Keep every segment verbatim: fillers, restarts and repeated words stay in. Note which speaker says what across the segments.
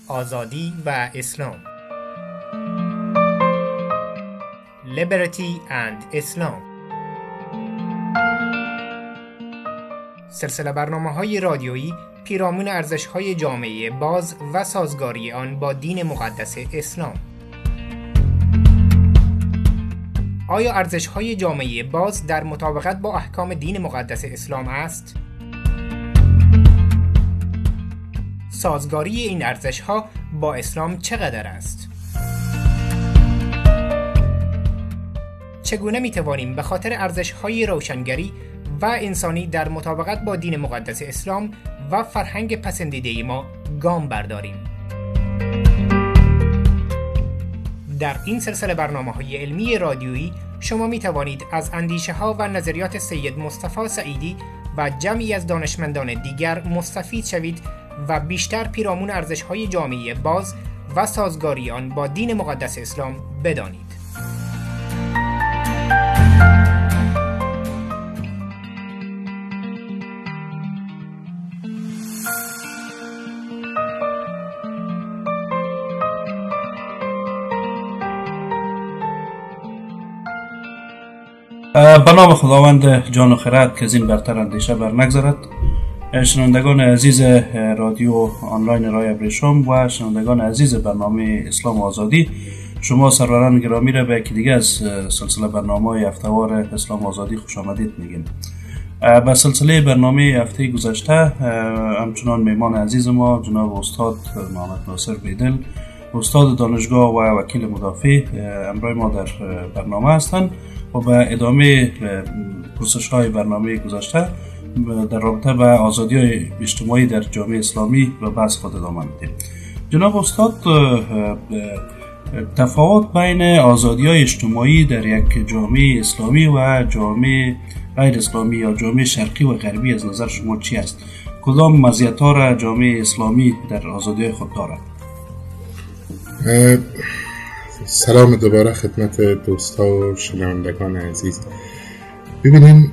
Speaker 1: آزادی و اسلام. Liberty and Islam. سلسله برنامه‌های رادیویی پیرامون ارزش‌های جامعه باز و سازگاری آن با دین مقدس اسلام. آیا ارزش‌های جامعه باز در مطابقت با احکام دین مقدس اسلام است؟ سازگاری این ارزش‌ها با اسلام چقدر است؟ چگونه می‌توانیم به خاطر ارزش‌های روشنگری و انسانی در مطابقت با دین مقدس اسلام و فرهنگ پسندیده ما گام برداریم؟ در این سلسله برنامه‌های علمی رادیویی شما می‌توانید از اندیشه‌ها و نظریات سید مصطفی سعیدی و جمعی از دانشمندان دیگر مستفید شوید و بیشتر پیرامون ارزش‌های جامعه باز و سازگاری آن با دین مقدس اسلام بدانید.
Speaker 2: به نام خداوند جان و خرد که از این برتر اندیشه بر نگذارد. شنوندگان عزیز رادیو آنلاین رای ابریشم و شنوندگان عزیز برنامه اسلام و آزادی، شما سروران گرامی را به یکی دیگه از سلسله برنامه هفته‌وار اسلام و آزادی خوش آمدید میگیم. به سلسله برنامه هفته گذشته همچنان میمان عزیز ما جناب استاد محمد ناصر بیدل، استاد دانشگاه و وکیل مدافع، همراه ما در برنامه هستند و به ادامه پرسش های برنامه گذشته در رابطه به آزادی های اجتماعی در جامعه اسلامی و بحث خود ادامه میدیم. جناب استاد، تفاوت بین آزادی های اجتماعی در یک جامعه اسلامی و جامعه غیر اسلامی یا جامعه شرقی و غربی از نظر شما چی است؟ کدام مزیت ها را جامعه اسلامی در آزادی های خود دارد؟
Speaker 3: سلام دوباره خدمت دوستا و شنوندگان عزیز. ببینیم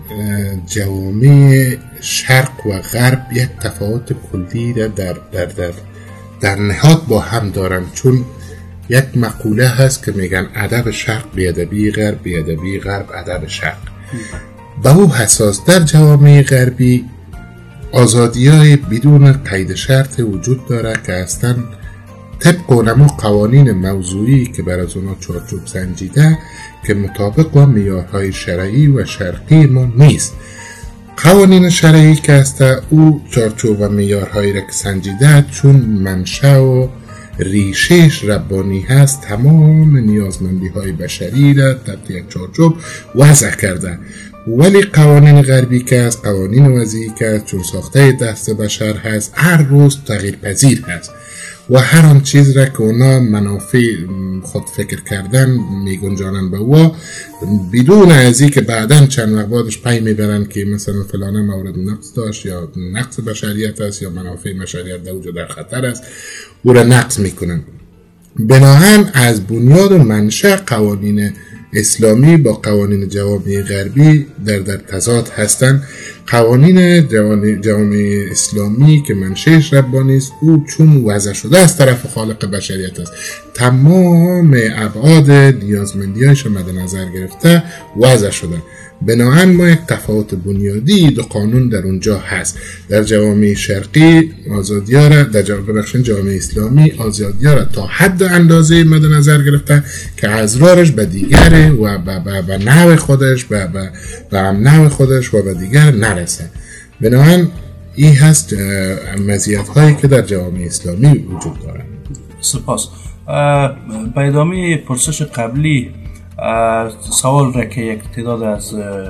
Speaker 3: جوامع شرق و غرب یک تفاوت کلی را در در در در نهاد با هم دارن، چون یک مقوله هست که میگن ادب شرق بیادبی غرب، بیادبی غرب ادب شرق. به او اساس در جوامع غربی آزادی‌های بدون قید شرط وجود داره که اصلا طبق اونمو قوانین موضوعی که بر از اونا چارچوب سنجیده که مطابق با معیارهای شرعی و شرقی ما نیست. قوانین شرعی که هست او چارچوب و معیارهایی را که سنجیده چون منشأ و ریشهش ربانی هست تمام نیازمندی های بشری را تحت یک چارچوب وضع کرده. ولی قوانین غربی که هست، قوانین وضعی که هست، چون ساخته دست بشر هست، هر روز تغییر پذیر هست و هر آن چیز را که اونا منافع خود فکر کردن میگنجانن به او بدون از این که بعداً چند وقت بعدش پی میبرن که مثلا فلانه مورد نقص داشت یا نقص بشریت است یا منافع بشریت در وجود در خطر است، او را نقص میکنن. بناهن از بنیاد و منشأ قوانین اسلامی با قوانین جوامع غربی در در تضاد هستند. قوانین جوامع اسلامی که منشأش ربانی است او چون وضع شده از طرف خالق بشریت است، تمام ابعاد نیازمندی‌هاش مد نظر گرفته وضع شده. بنابراین ما یک تفاوت بنیادی دو قانون در اونجا هست. در جوامع شرقی آزادی‌ها را، در جوامع جامعه اسلامی آزادی‌ها را تا حد اندازه مد نظر گرفته که ازرارش به دیگر و به به نوع خودش به به به نوع خودش و به دیگر نرسه. بنابراین این هست مزیت‌هایی که در جوامع اسلامی وجود دارند.
Speaker 2: سپاس. به ادامه پرسش قبلی سوال را که یک تعداد از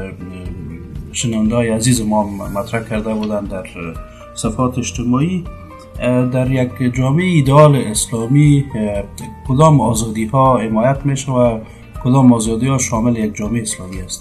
Speaker 2: شنونده‌های عزیز ما مطرح کرده بودند در صفحات اجتماعی، در یک جامعه ایدئال اسلامی کدام آزادی ها حمایت میشه و کدام آزادی ها شامل یک جامعه اسلامی است؟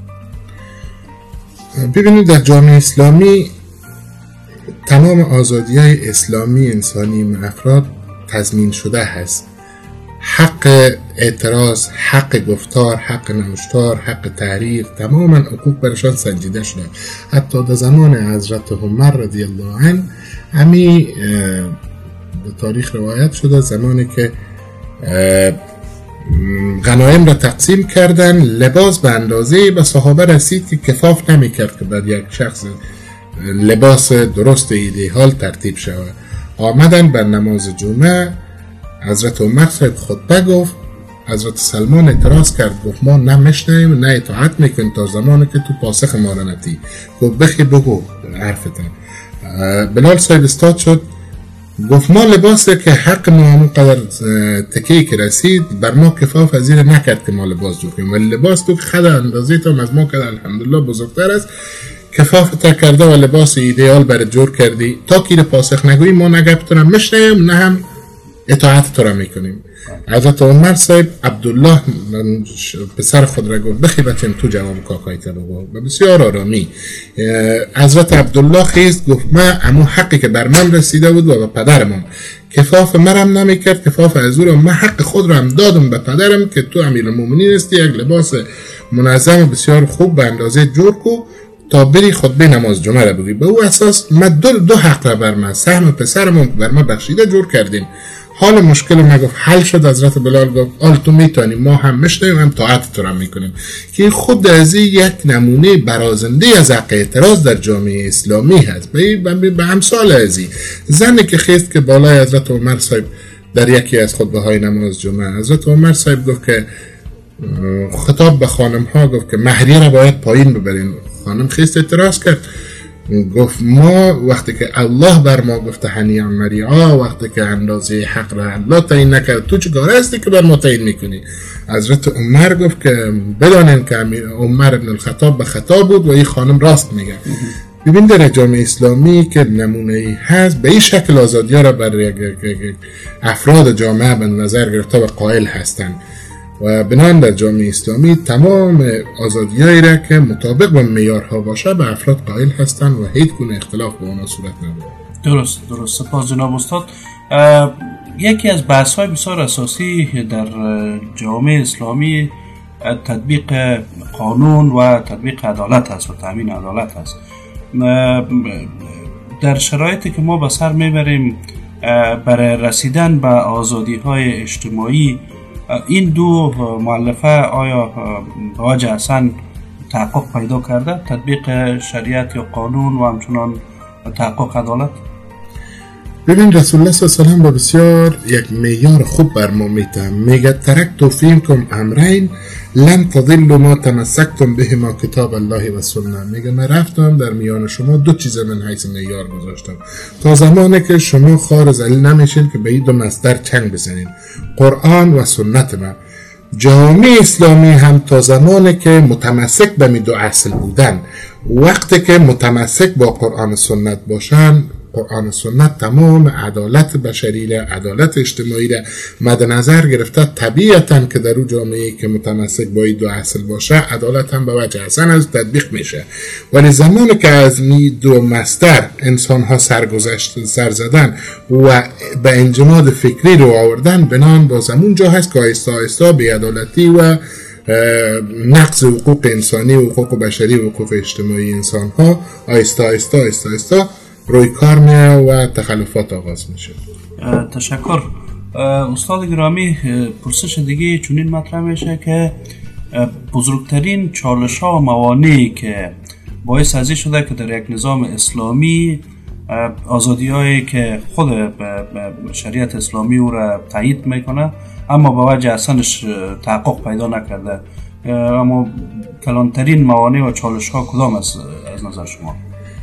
Speaker 3: ببینید در جامعه اسلامی تمام آزادی های اسلامی انسانی و افراد تضمین شده هست. حق اعتراض، حق گفتار، حق نوشتار، حق تحریر، تماما حقوق برشان سنجیده شده. حتی در زمان حضرت عمر رضی الله عنه همی تاریخ روایت شده زمانی که غنایم را تقسیم کردن، لباس به اندازه به صحابه رسید که کفاف نمی کرد که بر یک شخص لباس درست ایدئال ترتیب شود. آمدن بر نماز جمعه، حضرت عمر صاحب خطبه گفت، حضرت سلمان اعتراض کرد، گفت ما نه مشنیم نه اطاعت میکنیم تا زمانی که تو پاسخ ما را نتی. گفت بخی بگو حرفتن. بلال صاحب استاد شد، گفت ما لباسی که حق ما همون قدر تکیه که رسید بر ما کفاف از این نکرد که ما لباس جو کنیم، ولی لباس تو که خد اندازه تا از ما کرد الحمدلله بزرگتر است، کفاف تا کرده و لباس ایدئال برای جور کردی، تا که پاسخ نگویی ما نگه تو را مشنیم نه هم اطاعت تو را میکنیم. حضرت عمر صاحب عبدالله پسر خود را گفت بخی بچم تو جواب کاکای تا بگو، و بسیار آرامی حضرت عبدالله خیست گفت من امو حقی که بر من رسیده بود و به پدرم کفاف مرم نمی کرد، کفاف از او را من حق خود را هم دادم به پدرم که تو امیر المومنین هستی، یک لباس منظم بسیار خوب به اندازه جور کو تا بری خطبه نماز جمعه را بگی. به او اساس ما دو, دو حق را بر من سهم پسرم بر من بخشیده جور کردیم. حال مشکل ما گفت حل شد. حضرت بلال گفت آل تو میتونی ما هم مشنیم هم طاعت تو را میکنیم، که خود از یک نمونه برازنده از حق اعتراض در جامعه اسلامی هست. به امثال ازی زنی که خیست که بالای حضرت عمر صاحب در یکی از خطبه های نماز جمعه، حضرت عمر صاحب گفت که خطاب به خانم ها گفت که مهریه را باید پایین ببرین. خانم خیست اعتراض کرد، گفت ما وقتی که الله بر ما گفته هنیئا مریا، وقتی که اندازه حق را الله تعیین نکرد تو چیکار هستی که بر ما تعیین میکنی؟ حضرت عمر گفت که بدانین که عمر ابن الخطاب به خطا بود و این خانم راست میگه. ببین در جامعه اسلامی که نمونه ای هست به این شکل آزادی ها را بر افراد جامعه به نظر گرفته و قائل هستند و بنابراین در جامعه اسلامی تمام آزادی‌هایی را که مطابق با معیارها باشه به افراد قائل هستند و هیچ گونه اختلاف با اونها صورت نداره.
Speaker 2: درست درست. سپاس جناب استاد. یکی از بحث‌های بسیار اساسی در جامعه اسلامی تطبیق قانون و تطبیق عدالت است و تامین عدالت است. در شرایطی که ما به سر میبریم برای رسیدن به آزادی‌های اجتماعی، این دو مؤلفه آیا به وجه اصلا تحقق پیدا کرده؟ تطبیق شریعت یا قانون و همچنان تحقق عدالت؟
Speaker 3: ببین رسول الله صلی الله علیه و آله با بسیار یک معیار خوب بر ما میده، میگه ترکت فیکم امرین لن تضلوا ما تمسکتم بهما کتاب الله و سنت. میگه من رفتم در میان شما دو چیز من حیث معیار گذاشتم تا زمانی که شما خار ذلیل نمیشین که به این دو مصدر چنگ بزنین، قرآن و سنت من. جامعه اسلامی هم تا زمانی که متمسک به می دو اصل بودن، وقتی که متمسک با قرآن و سنت باشن، قرآن و سنت تمام عدالت بشری را، عدالت اجتماعی را مد نظر گرفته. طبیعتاً که در اون جامعه‌ای که متمسک با این دو اصل باشه عدالت هم به وجه حسن از تطبیق میشه. ولی زمانی که از می دو مصدر انسان ها سرگذشت سر زدن و به انجماد فکری رو آوردن، بنان باز همون جا هست که آیستا آیستا بی‌عدالتی و نقض حقوق انسانی و حقوق بشری و حقوق اجتماعی انسان ها آیستا آیستا آیستا آیستا روی کار میه و تخلفات آغاز میشه.
Speaker 2: تشکر. استاد گرامی، پرسش دیگه چنین مطرح میشه که بزرگترین چالش ها و موانعی که باعث ازی شده که در یک نظام اسلامی آزادی هایی که خود شریعت اسلامی او را تایید میکنه اما با وجه اصلش تحقق پیدا نکرده، اما کلانترین موانع و چالش ها کدام است از نظر شما؟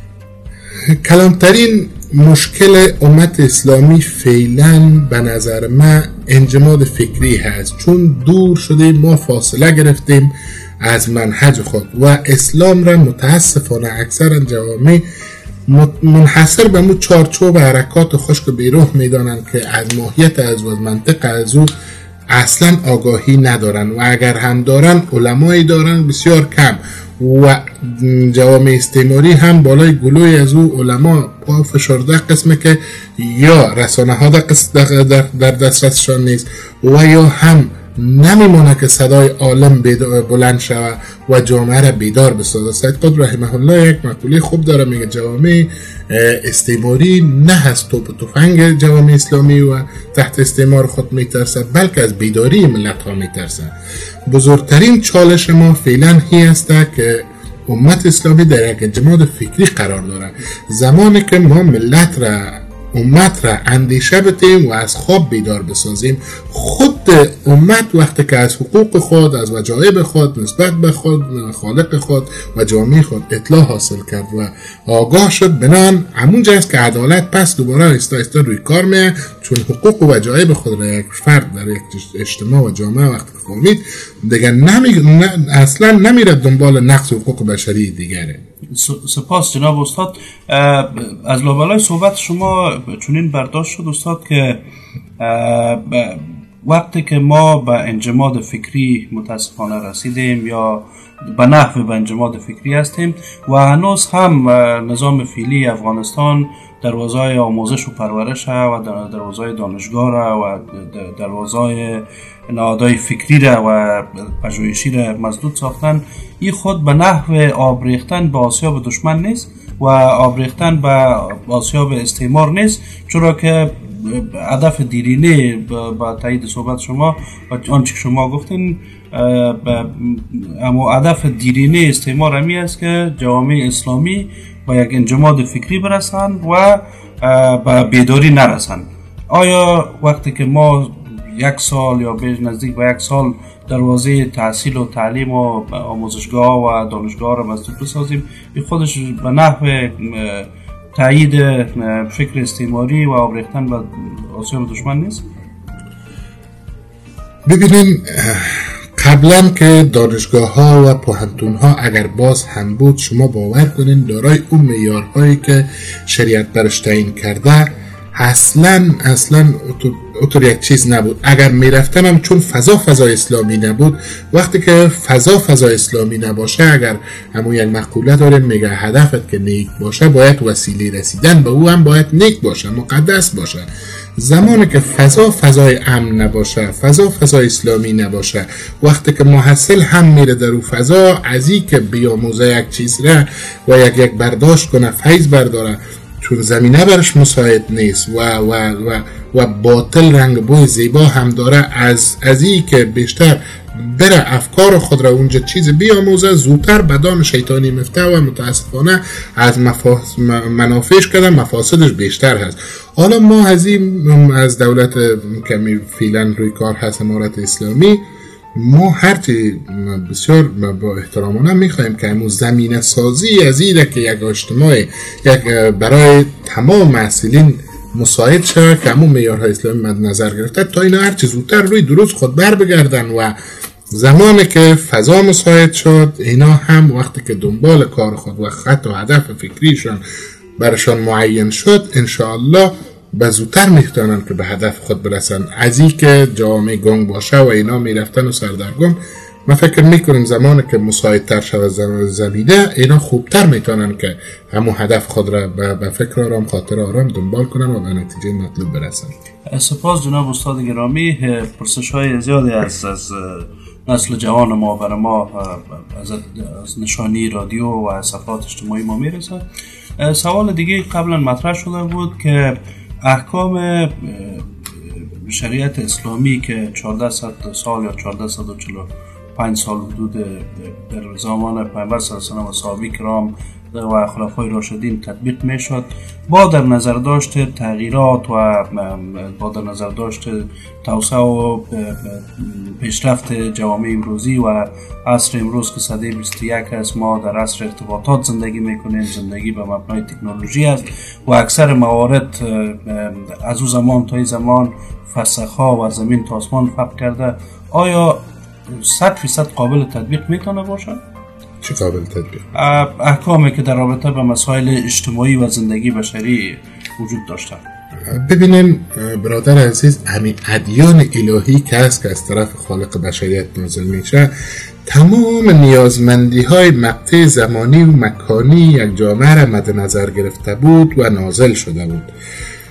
Speaker 3: کلانترین مشکل امت اسلامی فعلا به نظر من انجماد فکری هست، چون دور شده ما فاصله گرفتیم از منهج خود و اسلام را متاسفانه اکثر جوامع منحصر به مو چارچوب حرکات خشک بیروح میدانند که از ماهیت از و منطق از او اصلا آگاهی ندارن و اگر هم دارن علمایی دارن بسیار کم و جوامع استعماری هم بالای گلوی از او علما پا فشرده قسمه که یا رسانه ها در دسترسشان نیست و یا هم نمیمونه که صدای عالم بلند شود و جامعه را بیدار بسازه. سید قطب رحمه الله یک مقوله خوب داره، میگه جوامع استعماری نه از توپ و تفنگ جوامع اسلامی و تحت استعمار خود میترسه، بلکه از بیداری ملت ها میترسه. بزرگترین چالش ما فعلا هی است که امت اسلامی در یک جماعت فکری قرار داره. زمانی که ما ملت را امت را اندیشه بتیم و از خواب بیدار بسازیم، خود امت وقتی که از حقوق خود، از وجایب خود نسبت به خود، خالق خود و جامعه خود اطلاع حاصل کرد و آگاه شد، بنان همونجا است که عدالت پس دوباره آهسته آهسته روی کار میاد، چون حقوق و وجایب خود را یک فرد در یک اجتماع و جامعه وقتی که فهمید دیگه نمی... نه... اصلا نمیره دنبال نقض حقوق بشری دیگره.
Speaker 2: سپاس جناب استاد. از لابلای صحبت شما چنین برداشت شد استاد که وقتی که ما به انجماد فکری متاسفانه رسیدیم یا به نحو به انجماد فکری هستیم و هنوز هم نظام فعلی افغانستان دروازه آموزش و پرورش و دروازه دانشگاه و دروازه نهادهای فکری را و پژوهشی را مسدود ساختن، این خود به نحو آب ریختن به آسیاب دشمن نیست و آب ریختن به آسیاب استعمار نیست، چرا که هدف دیرینه با تایید صحبت شما و آنچه شما گفتین، اما هدف دیرینه استعمار همی است که جوامع اسلامی با یک انجماد فکری برسند و به بیداری نرسند. آیا وقتی که ما یک سال یا بیش نزدیک به یک سال دروازه تحصیل و تعلیم و آموزشگاه و دانشگاه را مسدود بسازیم، این خودش به نحو تایید فکر استعماری و آبریختن به آسیاب دشمن نیست؟
Speaker 3: ببینین، قبلا که دانشگاه ها و پوهنتون ها اگر باز هم بود، شما باور کنین دارای اون معیارهایی که شریعت برش تعیین کرده اصلا اصلا اطور یک چیز نبود. اگر میرفتن هم چون فضا فضا اسلامی نبود، وقتی که فضا فضا اسلامی نباشه، اگر همون یک مقوله داریم میگه هدفت که نیک باشه باید وسیله رسیدن به او هم باید نیک باشه، مقدس باشه. زمانی که فضا فضای امن نباشه، فضا فضا اسلامی نباشه، وقتی که محصل هم میره در او فضا از این که بیاموزه یک چیز را و یک یک برداشت کنه، فیض برداره، چون زمینه برش مساعد نیست و و و و باطل رنگ بوی زیبا هم داره، از از این که بیشتر بره افکار خود را اونجا چیز بیاموزه، زودتر به دام شیطانی مفته و متاسفانه از مفاس... منافعش کده مفاسدش بیشتر هست. حالا ما از این از دولت کمی فیلن روی کار هست امارت اسلامی، ما هرچی بسیار با احترامانه میخوایم که همون زمینه سازی از این که یک اجتماع یک برای تمام محصلین مساعد شد که همون معیارهای اسلامی مد نظر گرفته، تا اینا هرچی زودتر روی درست خود بر بگردن و زمانی که فضا مساعد شد، اینا هم وقتی که دنبال کار خود و خط و هدف فکریشان برشان معین شد، انشاءالله به زودتر میتونن که به هدف خود برسن. از این که جامعه گنگ باشه و اینا میرفتن و سردرگم، من فکر میکنم زمانی که مساعدتر شود زمینه، اینا خوبتر میتونن که همون هدف خود را به فکر آرام، خاطر آرام دنبال کنن و به نتیجه مطلوب برسن.
Speaker 2: سپاس جناب استاد گرامی. پرسش های زیادی از از نسل جوان ما برای ما از, از نشانی رادیو و صفحات اجتماعی ما میرسه. سوال دیگه قبلا مطرح شده بود که احکام شریعت اسلامی که چهارده سال یا چهارده و چهل و پنج سال حدود در زمان پیامبر صلی الله علیه و آله و صحابه کرام و خلفای راشدین تطبیق میشد، با در نظر داشت تغییرات و با در نظر داشت توسعه و پیشرفت جوامع امروزی و عصر امروز که سده بیست و یک است، ما در عصر ارتباطات زندگی میکنیم، زندگی به مبنای تکنولوژی است و اکثر موارد از اون زمان تا این زمان فسخ‌ها و زمین تا آسمان فرق کرده. آیا صد فیصد قابل تطبیق میتونه باشه؟
Speaker 3: چه قابل تطبیق؟
Speaker 2: احکامی که در رابطه به مسائل اجتماعی و زندگی بشری وجود داشته.
Speaker 3: ببینیم برادر عزیز، همین ادیان الهی که هست که از طرف خالق بشریت نازل میشه، تمام نیازمندی های مقطع زمانی و مکانی یک جامعه را مد نظر گرفته بود و نازل شده بود.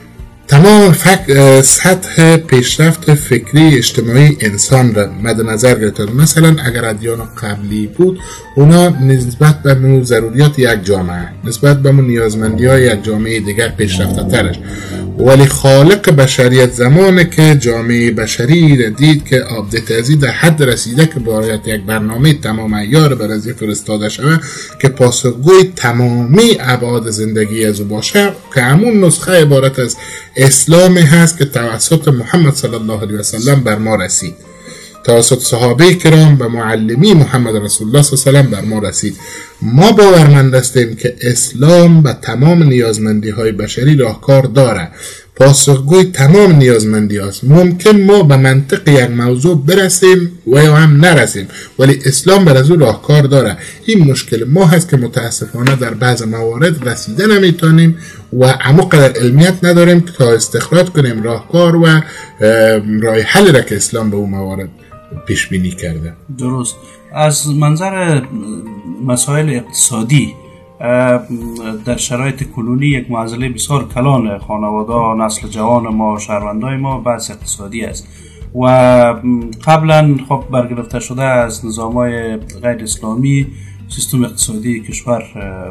Speaker 3: تمام فک... سطح پیشرفت فکری اجتماعی انسان را مد نظر گرفته. مثلا اگر ادیان قبلی بود، اونا نسبت به مو ضروریات یک جامعه، نسبت به مو نیازمندی های یک جامعه دیگر پیشرفته ترش، ولی خالق بشریت زمانه که جامعه بشری را دید که آپدیت ازی در حد رسیده که باید یک برنامه تمام عیار بر ازی فرستاده شود که پاسخگوی تمامی ابعاد زندگی از او باشه، که همون نسخه عبارت از اسلامی هست که توسط محمد صلی الله علیه و سلم بر ما رسید، توسط صحابه کرام و معلمی محمد رسول الله صلی الله علیه و سلم بر ما رسید. ما باورمند هستیم که اسلام به تمام نیازمندی های بشری راهکار داره، پاسخگوی تمام نیازمندی هاست. ممکن ما به منطق یک موضوع برسیم و یا هم نرسیم، ولی اسلام بر از او راهکار داره. این مشکل ما هست که متاسفانه در بعض موارد رسیده نمیتونیم و عمقدر علمیت نداریم که تا استخراج کنیم راهکار و راه حل را که اسلام به اون موارد پیش بینی کرده.
Speaker 2: درست. از منظر مسائل اقتصادی در شرایط کنونی یک معضله بسیار کلان خانواده، نسل جوان ما، شهروندای ما بحث اقتصادی است و قبلا خب برگرفته شده از نظام‌های غیر اسلامی سیستم اقتصادی کشور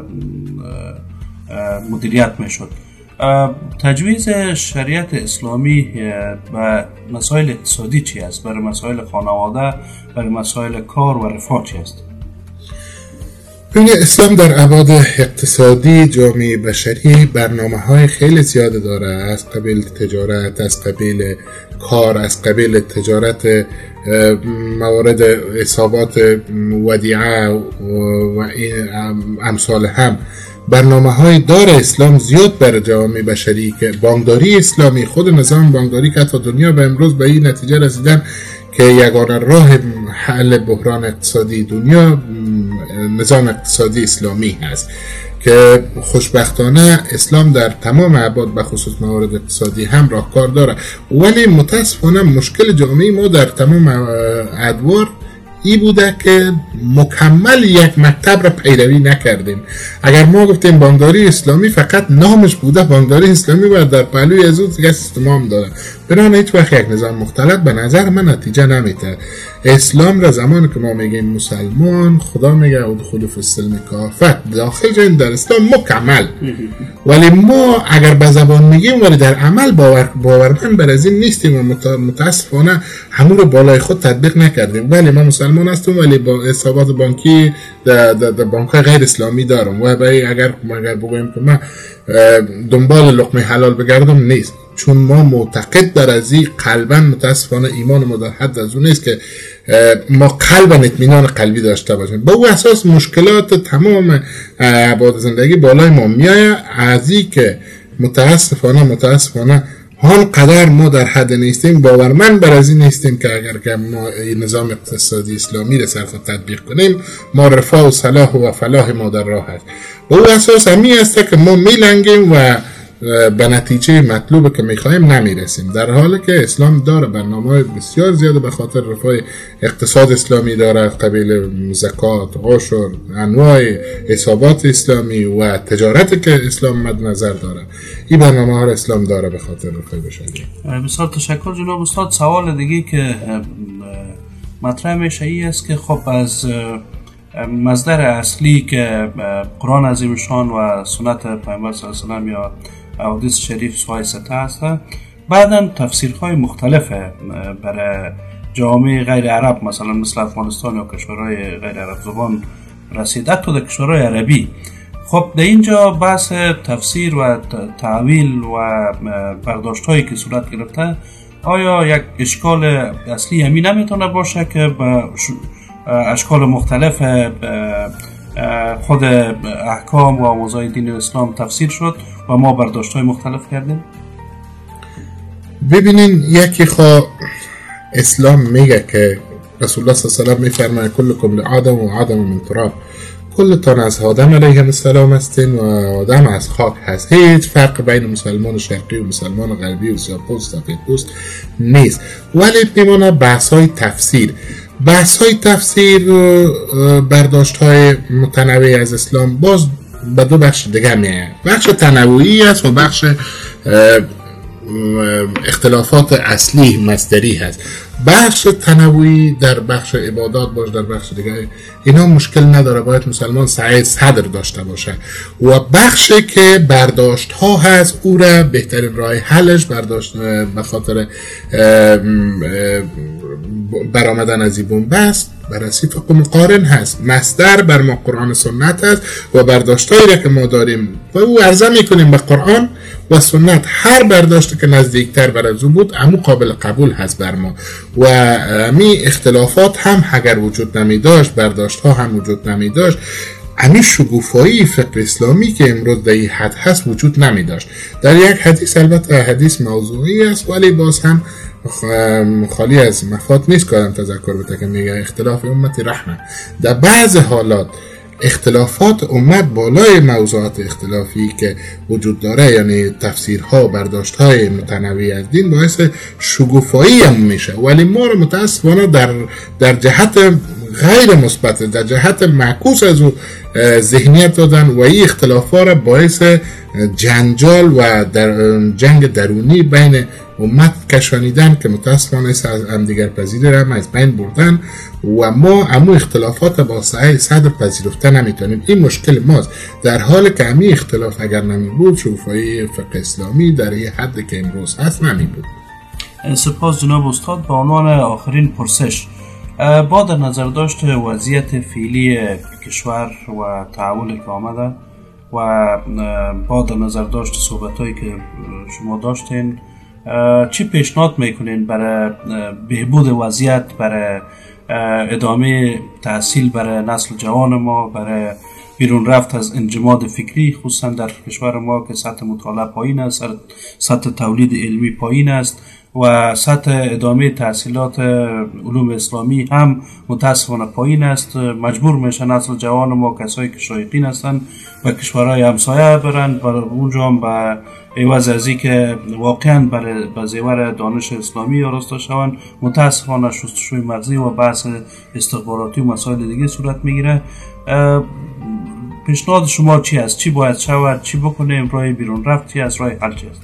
Speaker 2: مدیریت میشد. تجویز شریعت اسلامی و مسائل اقتصادی چی است؟ برای مسائل خانواده، برای مسائل کار و رفاه چی است؟
Speaker 3: ببینید، اسلام در ابعاد اقتصادی جامعه بشری برنامه های خیلی زیاده داره، از قبیل تجارت، از قبیل کار، از قبیل تجارت موارد حسابات ودیعه و امثال هم. برنامه های داره اسلام زیاد برای جامعه بشری که بانکداری اسلامی، خود نظام بانکداری که تا دنیا به امروز به این نتیجه رسیدن که یگانه راه حل بحران اقتصادی دنیا نظام اقتصادی اسلامی هست که خوشبختانه اسلام در تمام ابعاد به خصوص موارد اقتصادی هم راهکار داره. ولی متاسفانه مشکل جامعه ما در تمام ادوار ای بوده که مکمل یک مکتب را پیروی نکردیم. اگر ما گفتیم بانکداری اسلامی، فقط نامش بوده بانکداری اسلامی و در پهلوی از اون دیگه سیستم هم داره. بنابراین هیچ وقت یک نظام مختلط به نظر من نتیجه نمیده. اسلام را زمانی که ما میگیم مسلمان، خدا میگه ادخلوا فی السلم کافه، داخل جاییم در اسلام مکمل. ولی ما اگر به زبان میگیم ولی در عمل باور باورمند بر از این نیستیم و متاسفانه همون رو بالای خود تطبیق نکردیم. ولی ما مسلمان هستیم ولی با حسابات بانکی در بانک‌های غیر اسلامی دارم و اگر اگر بگویم که من دنبال لقمه حلال بگردم، نیست، چون ما معتقد در ازی قلبا متاسفانه ایمان ما در حد از اون نیست که ما قلبا اطمینان قلبی داشته باشیم. با او اساس مشکلات تمام ابعاد زندگی بالای ما میایه، ازی که متاسفانه متاسفانه هان قدر ما در حد نیستیم، باورمند بر از این نیستیم که اگر که ما نظام اقتصادی اسلامی را صرف تطبیق کنیم، ما رفاه و صلاح و فلاح ما در راه است. با او اساس همی است که ما میلنگیم و به نتیجه مطلوب که میخوایم نمیرسیم، در حالی که اسلام داره برنامه بسیار زیاده به خاطر رفاه اقتصاد اسلامی داره، قبیل زکات، عشر، انواع حسابات اسلامی و تجارت که اسلام مد نظر داره. این برنامه ها اسلام داره به خاطر رفاه بشری.
Speaker 2: بسیار تشکر جناب استاد. سوال دیگه که مطرح میشه ای است که خب از مصدر اصلی که قرآن عظیم شان و سنت پیامبر صلی الله علیه و سلم یا احادیث شریف سوای سته هست، بعداً تفسیرهای مختلف برای جامعه غیر عرب مثلا مثل افغانستان یا کشورهای غیر عرب زبان رسیده تو در کشورهای عربی. خب در اینجا بحث تفسیر و تعویل و برداشت‌هایی که صورت گرفته، آیا یک اشکال اصلی همین نمیتونه باشه که به اشکال مختلف خود احکام و آموزهای دین اسلام تفسیر شد و ما برداشت‌های مختلف کردیم؟
Speaker 3: ببینین، یکی خواه اسلام میگه که رسول الله صلی الله علیه و سلم میفرماید کلکم لآدم و آدم من تراب، کلتان از آدم علیه السلام هستین و آدم از خاک هست. هیچ فرق بین مسلمان شرقی و مسلمان غربی و سیاه‌پوست و سفیدپوست نیست. ولی میمونه بحث های تفسیر. بحث های تفسیر برداشت های متنوعی از اسلام باز به دو بخش دیگه میاد. بخش تنوعی است و بخش اختلافات اصلی مصدری هست. بخش تنوعی در بخش عبادات باش، در بخش دیگه اینا مشکل نداره، باید مسلمان سعی صدر داشته باشه. و بخشی که برداشت ها هست او را بهترین راه حلش برداشت به خاطر برآمدن از این بنبست بررسی فقه مقارن هست. مصدر بر ما قرآن سنت هست و برداشتایی را که ما داریم و او عرضه میکنیم به قرآن و سنت، هر برداشتی که نزدیکتر بر از او بود امو قابل قبول هست بر ما. و امی اختلافات هم اگر وجود نمی داشت، برداشت ها هم وجود نمی داشت، امی شگوفایی فقه اسلامی که امروز در این حد هست وجود نمی داشت. در یک حدیث، البته حدیث موضوعی است ولی باز هم خالی از مفاد نیست که آدم تذکر بده که میگه اختلاف امت رحمه. در بعض حالات اختلافات امت بالای موضوعات اختلافی که وجود داره، یعنی تفسیرها و برداشتهای متنوع از دین، باعث شگوفایی هم میشه. ولی ما رو متاسفانه در در جهت غیر مثبت، در جهت معکوس از او ذهنیت دادن و این اختلافات را باعث جنجال و در جنگ درونی بین امت کشانیدن که متاسفانه از هم دیگر پذیری را از بین بردن و ما امو اختلافات با سعی صدر پذیرفته نمیتونیم. این مشکل ماست، در حالی که امی اختلاف اگر نمی بود شوفایی فقه اسلامی در این حد که امروز هست نمی بود.
Speaker 2: سپاس جناب استاد. به عنوان آخرین پرسش، با در نظر داشت وضعیت فعلی کشور و تحول که آمده و با در نظر داشت صحبتایی که شما داشتین، چی پیشنهاد میکنین برای بهبود وضعیت، برای ادامه تحصیل برای نسل جوان ما، برای بیرون رفت از انجماد فکری، خصوصا در کشور ما که سطح مطالعه پایین است، سطح تولید علمی پایین است و سطح ادامه تحصیلات علوم اسلامی هم متاسفانه پایین است. مجبور میشه نسل جوان ما، کسایی که شایقین هستند، به کشورهای همسایه برند، برای اونجا هم به عوض از این که واقعا برای به زیور دانش اسلامی آراسته شوند، متاسفانه شستشوی مغزی و بحث استخباراتی و مسائل دیگه صورت میگیره. پیشنهاد شما چی است؟ چی باید شود؟ چی بکنیم؟ راه بیرون رفتی است؟ راه حل چی است؟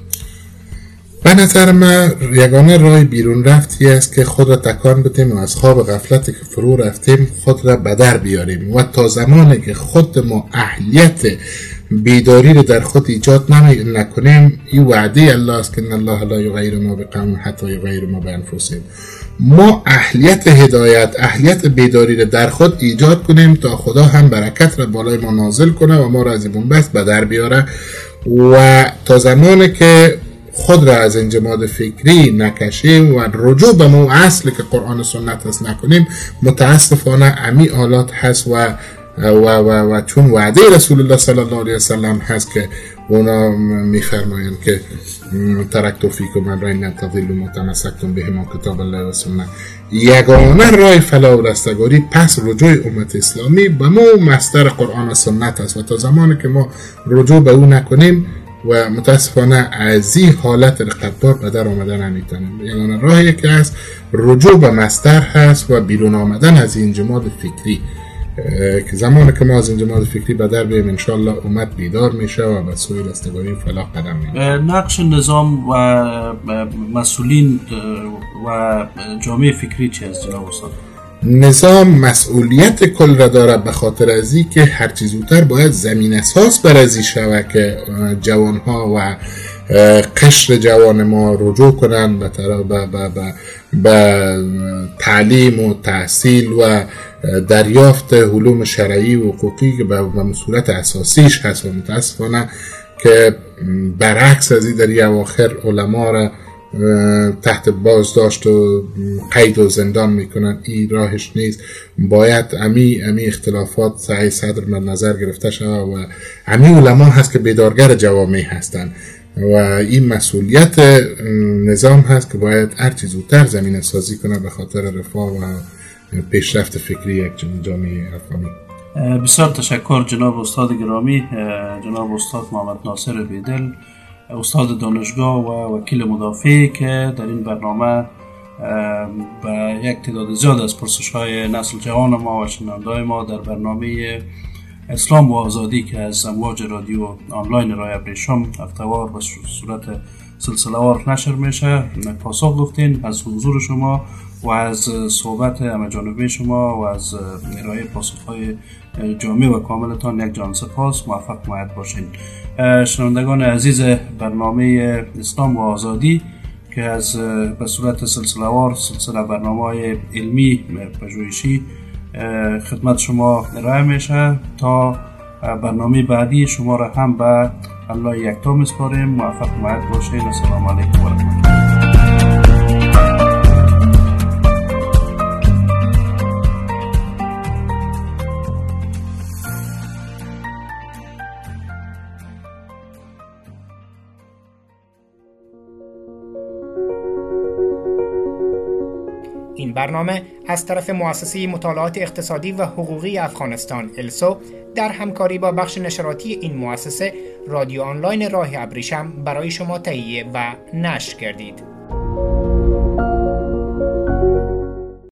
Speaker 3: به نظر من یگانه راه بیرون رفتی است که خود را تکان بدیم و از خواب غفلتی که فرو رفتیم خود را به در بیاریم و تا زمانی که خود ما اهلیت بیداری رو در خود ایجاد نکنیم، این وعده الله است که ان الله لا یغیر ما بقوم حتی یغیر ما بانفسهم. ما اهلیت هدایت، اهلیت بیداری رو در خود ایجاد کنیم تا خدا هم برکت را بالای ما نازل کنه و ما را از بنبست به در بیاره. و تا زمانی که خود را از انجماد فکری نکشیم و رجوع به مو اصلی که قرآن و سنت هست نکنیم، متاسفانه امی آلات هست و و و و چون وعده رسول الله صلی الله علیه وسلم هست که اونا میفرمایند که ترکت فیکم امرین لن تضلوا ما تمسکتم بهما کتاب الله و سنت، یگانه راه فلاح و رستگاری پس رجوع امت اسلامی به مو مصدر قرآن و سنت است و تا زمانی که ما رجوع به او نکنیم و متاسفانه از این حالت رقبار به در آمدن نمیتونیم. یگانه راهی که هست رجوع به مصدر هست و بیرون آمدن از انجماد فکری، که زمانی که ما از انجماد فکری به در بیم انشاءالله امت بیدار میشه و به سوی رستگاری فلاح قدم میشه.
Speaker 2: نقش نظام و مسئولین و جامعه فکری چی است جناب استاد؟
Speaker 3: نظام مسئولیت کل را داره به خاطر ازی که هر چیز زودتر باید زمین اساس بر ازی شوه که جوانها و قشر جوان ما رجوع کنند به به به به تعلیم و تحصیل و دریافت علوم شرعی و حقوقی که به صورت اساسیش هست. و متاسفانه که برعکس از این در این اواخر علما را تحت بازداشت و قید و زندان میکنن، این راهش نیست. باید امی امی اختلافات سعی صدر من نظر گرفته شود و امی علما هست که بیدارگر جوامع هستند و این مسئولیت نظام هست که باید هر چیز زودتر زمینه سازی کنه به خاطر رفاه و پیشرفت فکری یک جامعه افغانی.
Speaker 2: بسیار تشکر جناب استاد گرامی، جناب استاد محمد ناصر بیدل، استاد دانشگاه و وکیل مدافع که در این برنامه به یک تعداد زیاد از پرسش‌های نسل جوان ما و شنونده‌های ما در برنامه اسلام و آزادی که از امواج رادیو آنلاین رای ابریشم هفته‌وار به صورت سلسله وار نشر میشه. پاسخ گفتین از حضور شما و از صحبت همه‌جانبه شما و از ارائه پاسخ‌های جامع و کاملتان یک جان سپاس. موفق معید باشین. شنوندگان عزیز برنامه اسلام و آزادی که از به صورت سلسله وار سلسله برنامه‌های علمی پژوهشی خدمت شما ارائه میشه. تا برنامه بعدی شما را هم به الله یکتا میسپاریم. موفق معید باشین. السلام علیکم و رحمت الله.
Speaker 1: این برنامه از طرف مؤسسه مطالعات اقتصادی و حقوقی افغانستان السو در همکاری با بخش نشراتی این مؤسسه رادیو آنلاین راه ابریشم برای شما تهیه و نشر کردید.